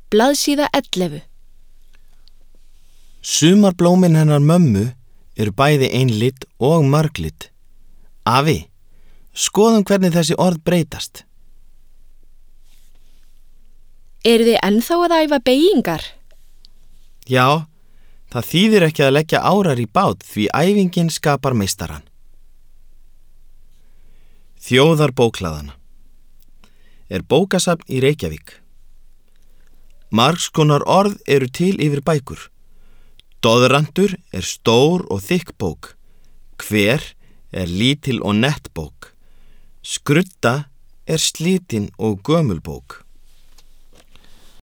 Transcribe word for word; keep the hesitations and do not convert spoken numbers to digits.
blaðsíða ellefu. Sumarblómin hennar mömmu eru bæði einlit og marglit. Afi, skoðum hvernig þessi orð breytast. Eru þið ennþá að æfa beygingar? Já, það þýðir ekki að leggja árar í bát því æfingin skapar meistarann. Þjóðarbókhlaðana er bókasafn í Reykjavík. Margs konar orð eru til yfir bækur. Doðrantur er stór og þykk bók. Hver er lítil og nett bók. Skrudda er slitin og gömul bók.